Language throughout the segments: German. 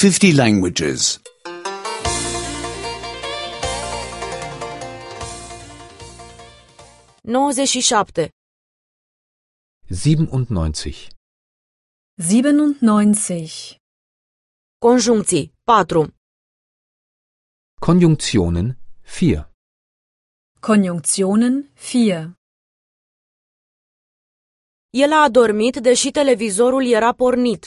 50 languages. 97. 97. 97. Conjuncții 4. Konjunktionen 4. Konjunktionen 4. El a adormit deși televizorul era pornit.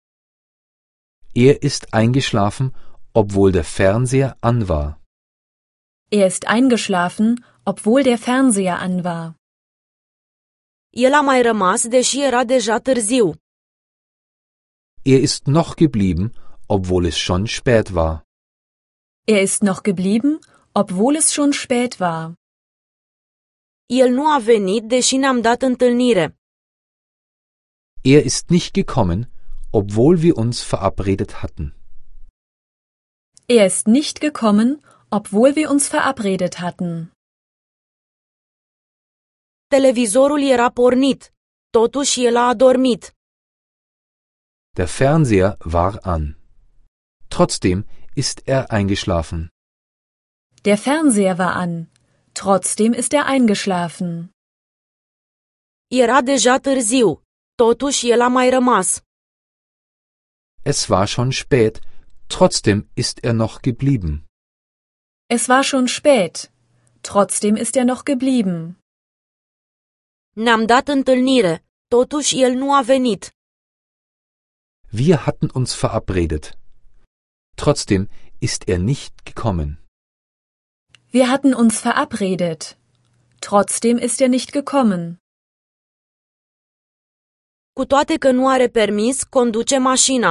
Er ist eingeschlafen, obwohl der Fernseher an war. Er ist eingeschlafen, obwohl der Fernseher an war. El a mai rămas deși era deja târziu. Er ist noch geblieben, obwohl es schon spät war. Er ist noch geblieben, obwohl es schon spät war. El nu a venit deși ne-am dat întâlnire. Er ist nicht gekommen, obwohl wir uns verabredet hatten. Er ist nicht gekommen, obwohl wir uns verabredet hatten. Televizorul era pornit, totuși el a adormit. Der Fernseher war an. Trotzdem ist er eingeschlafen. Der Fernseher war an. Trotzdem ist er eingeschlafen. Era deja târziu, totuși el a mai rămas. Es war schon spät, trotzdem ist er noch geblieben. Es war schon spät. Trotzdem ist er noch geblieben. Ne-am dat întâlnire, totuși el nu a venit. Wir hatten uns verabredet. Trotzdem ist er nicht gekommen. Wir hatten uns verabredet. Trotzdem ist er nicht gekommen. Cu toate că nu are permis, conduce mașina.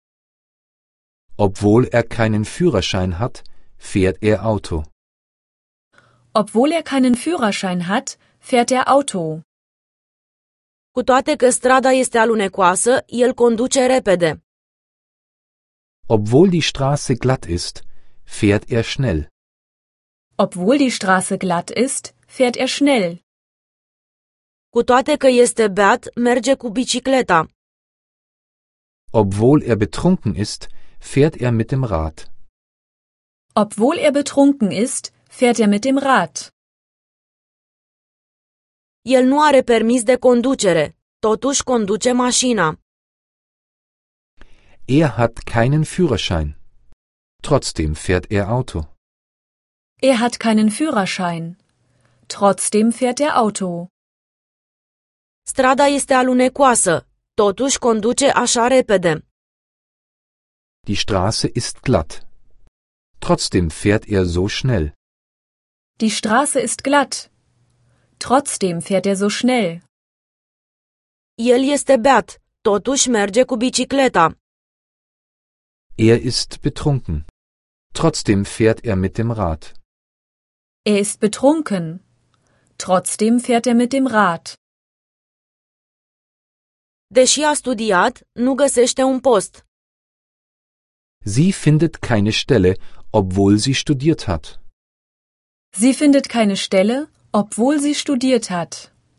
Obwohl er keinen Führerschein hat, fährt er Auto. Obwohl er keinen Führerschein hat, fährt er Auto. Cu toate că strada este alunecoasă, el conduce repede. Obwohl die Straße glatt ist, fährt er schnell. Obwohl die Straße glatt ist, fährt er schnell. Cu toate că este beat, merge cu bicicleta. Obwohl er betrunken ist, fährt er mit dem Rad. Obwohl er betrunken ist, fährt er mit dem Rad. El nu are permis de conducere, totuși conduce mașina. Er hat keinen Führerschein. Trotzdem fährt er Auto. Er hat keinen Führerschein. Trotzdem fährt er Auto. Strada este alunecoasă, totuși conduce așa repede. Die Straße ist glatt. Trotzdem fährt er so schnell. Die Straße ist glatt. Trotzdem fährt er so schnell. El este beat, totuși merge cu bicicleta. Er ist betrunken. Trotzdem fährt er mit dem Rad. Er ist betrunken. Trotzdem fährt er mit dem Rad. Deși a studiat, nu găsește un post. Sie findet keine Stelle, obwohl sie studiert hat. Sie findet keine Stelle, obwohl sie studiert hat.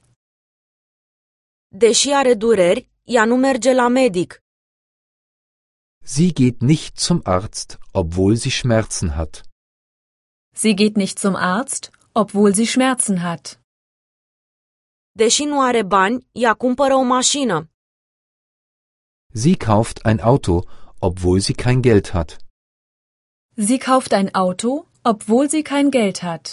Deși are dureri, ea nu merge la medic. Sie geht nicht zum Arzt, obwohl sie Schmerzen hat. Sie geht nicht zum Arzt, obwohl sie Schmerzen hat. Deși nu are bani, ea cumpără o mașină. Sie kauft ein Auto, obwohl sie kein Geld hat. Sie kauft ein Auto, obwohl sie kein Geld hat.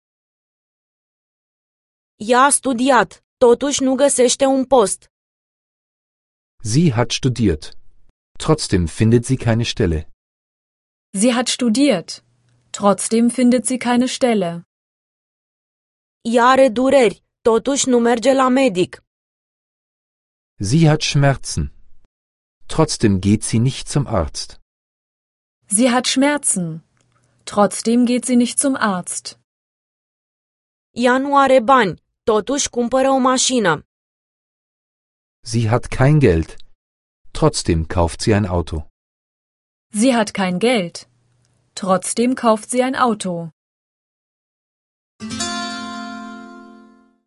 Ea a studiat, totuși nu găsește un post. Sie hat studiert. Trotzdem findet sie keine Stelle. Sie hat studiert. Trotzdem findet sie keine Stelle. Ea are dureri, totuși nu merge la medic. Sie hat Schmerzen. Trotzdem geht sie nicht zum Arzt. Sie hat Schmerzen. Trotzdem geht sie nicht zum Arzt. Ea nu are bani, totuși cumpără o mașină. Sie hat kein Geld. Trotzdem kauft sie ein Auto. Sie hat kein Geld. Trotzdem kauft sie ein Auto.